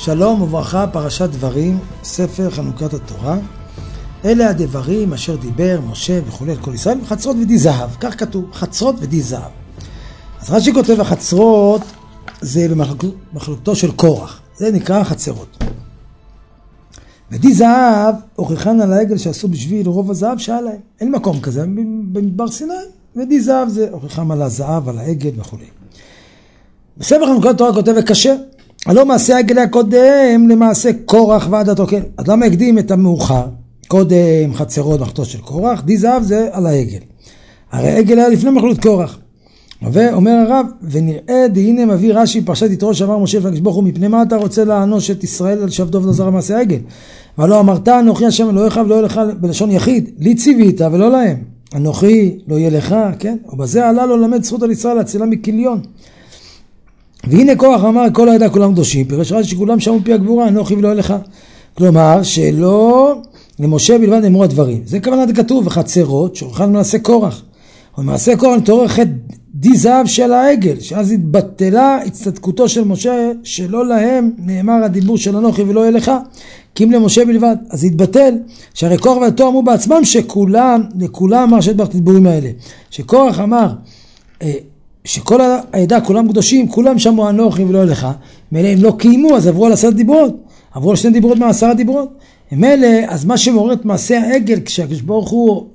שלום וברכה, פרשת דברים, ספר חנוכת התורה. אלה הדברים אשר דיבר משה וכו' על כל ישראל, חצרות ודי זהב. כך כתוב, חצרות ודי זהב. אז רש"י כותב, החצרות זה במחלוקתו של קורח, זה נקרא חצרות. ודי זהב הוכיחן על העגל שעשו בשביל רוב הזהב שהיה להם. אין מקום כזה במדבר סיני, ודי זהב זה הוכיחם על הזהב, על העגל וכו'. בספר חנוכת התורה כותב וקשה. הלא מעשה העגל היה קודם למעשה קורח ועדתו, כן. אז למה הקדים את המאוחר? קודם חצרות מחלוקתו של קורח, די זהב זה על העגל. הרי העגל היה לפני מחלוקת קורח. ואומר הרב, ונראה דהנה מביא רש"י פרשת יתרו שאמר משה לקדוש ברוך הוא, מפני מה אתה רוצה לענוש את ישראל על שעבדו ולא מעשה העגל? ולא אמרת אנוכי השם אלוהיך ולא יהיה לך בלשון יחיד, לי ציווית ולא להם. אנוכי לא יהיה לך, כן? ובזה עלה לו למד זכות על ישראל להצילה מכיליון. והנה קורח אמר כל העדה כולם קדושים, פירש רש"י שכולם שמעו פי הגבורה, אנוכי ולא יהיה לך. כלומר שלא למשה בלבד נאמרו הדברים. זה כוונת כתוב, וחצרות שהוכן מעשה קורח. ומעשה קורח נתעורר חטא די זהב של העגל, שאז התבטלה הצטדקותו של משה, שלא להם נאמר הדיבור של אנוכי ולא יהיה לך, כי אם למשה בלבד. אז התבטל, שהרי קורח ועדתו אמרו בעצמם לכולם אמר שדבח את הדיבורים האלה. שקורח אמר, שכל העדה כולם קדושים, כולם שמעו אנוכי ולא יהיה לך, מילא הם לא קיימו, אז עברו על 10 דיברות, עברו על 2 דיברות מה10 דיברות. מילא, אז מה שמעורר את מעשה העגל, כשהקדוש ברוך הוא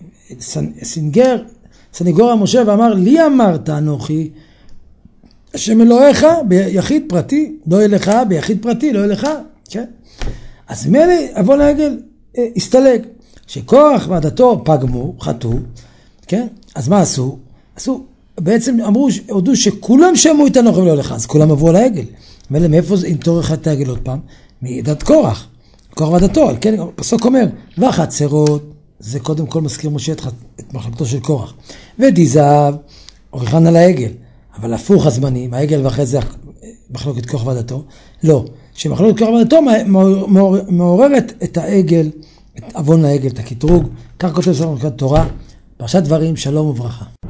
סניגור על משה ואמר, לי אמרת אנוכי, השם אלוהיך ביחיד פרטי, לא יהיה לך, ביחיד פרטי, לא יהיה לך, כן? אז מילא, עבור לעגל, הסתלק. שקורח ועדתו פגמו, חטאו, כן? אז מה עשו? בעצם הודו שכולם שמעו את אנוכי ולא יהיה לך, אז כולם עברו על העגל. מילא, מאיפה זה תעורר את העגל עוד פעם? מעדת קורח. קורח ועדתו, כן? פסוק אומר, וחצרות, זה קודם כל מזכיר משה את מחלוקתו של קורח. ודי זהב, הוכיחן על העגל. אבל הפוך הזמנים, העגל ואחרי זה מחלוקת קורח ועדתו, לא. שמחלוקת קורח ועדתו מעוררת את העגל, את אבון העגל, את הקטרוג. כך כותב ספר חנוכת התורה, פרשת דברים, שלום וברכה.